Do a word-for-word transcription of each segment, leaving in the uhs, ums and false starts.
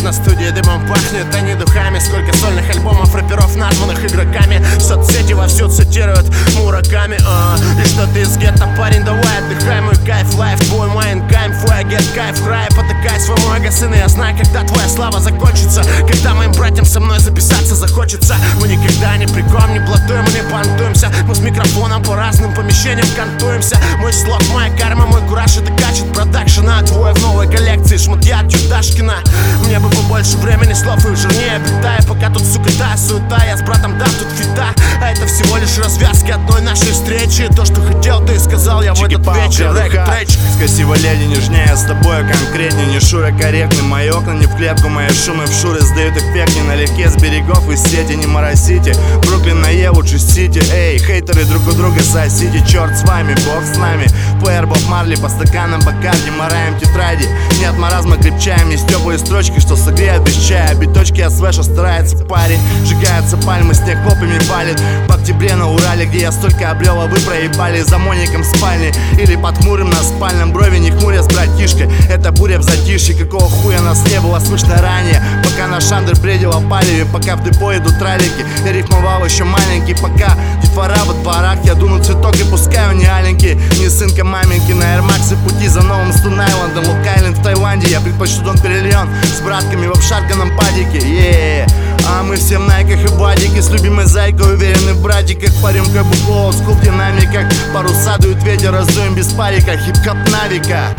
на студии дымом пахнет, а не духами. Сколько сольных альбомов рэперов, названных игроками. Соцсети вовсю цитируют Мураками. а, И что ты из гетто, парень, давай отдыхай. Мой кайф, лайф, твой майн, кайф, твой агент, кайф, край. Потыкай своему эго, сын, я знаю, когда твоя слава закончится. Когда моим братьям со мной записаться захочется. Мы никогда не приком, не блатуем, не понтуемся. Мы с микрофоном по разным помещениям кантуемся. Мой слог, моя карма, мой кураж, это качет продакшена. Твой в новой коллекции шматья Тюдашкина. Мне бы побольше времени, слов и жирнее питая. Пока тут суета, суета, я с братом дам тут фита. А это всего лишь развязки одной нашей встречи. То, что хотел, ты сказал я в этот вечер. Красиво леди, нежнее с тобой конкретнее. Не Шура корректный, мои окна не в клетку. Мои шумы в Шуре сдают эффект. Не налегке с берегов из сети, не моросите. Бруклин на Еву, Сити. Эй, хейтеры друг у друга сосите. Черт с вами, бог с нами. Плеер Боб Марли по стаканам Бакарди. Мораем тетради, нет маразма, крепчаем. Есть теплые строчки, что согреют без чая. Биточки от свеша старается парень. Сжигаются пальмы, снег хлопьями валит. В октябре на Урале, где я столько обрел, а вы проебали за моником спальни. Или под хмурым на спальном брови, не хмуря с братишкой. Это буря в затишье, какого хуя нас не было слышно ранее. Пока наш андер бредил о палеве, пока в депо идут тралики. Я рифмовал еще маленький, пока детвора во дворах. Я дуну цветок и пускаю не аленький. Не сынка маменьки на Air Max и пути за новым Стун-Айлендом. Лук-Айленд в Таиланде, я предпочту Дон Перельон с братками в обшарканном падике. Yeah. А мы все в найках и бадике, с любимой зайкой, уверены в братиках. Парим как букло, скуп динамиках. Паруса дует ветер, раздуем без парика. Хип-хоп навика.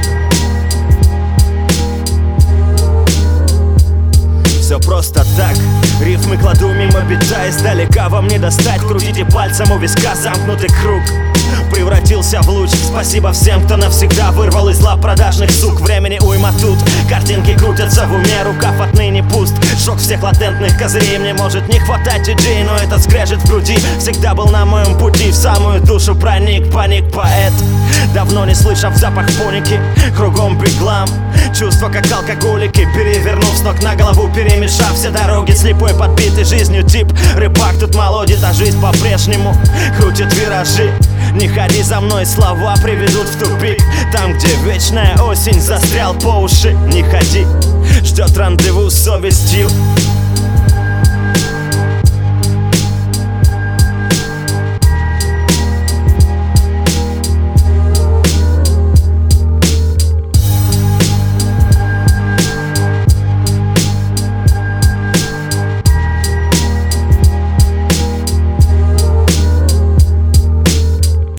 Все просто так, рифмы кладу мимо бита. Издалека вам не достать, крутите пальцем у виска, замкнутый круг превратился в луч. Спасибо всем, кто навсегда вырвал из лап продажных сук. Времени уйма тут, картинки крутятся в уме. Рукав отныне пуст, шок всех латентных козырей. Мне может не хватать диджей, но этот скрежет в груди всегда был на моем пути. В самую душу проник, паник, поэт. Давно не слышав запах пуники, кругом беглам. Чувства как алкоголики, перевернув с ног на голову, перемешав все дороги. Слепой, подбитый жизнью тип рыбак тут молодит, а жизнь по-прежнему крутит виражи. Не ходи за мной, слова приведут в тупик. Там, где вечная осень, застрял по уши. Не ходи, ждет рандеву с совестью.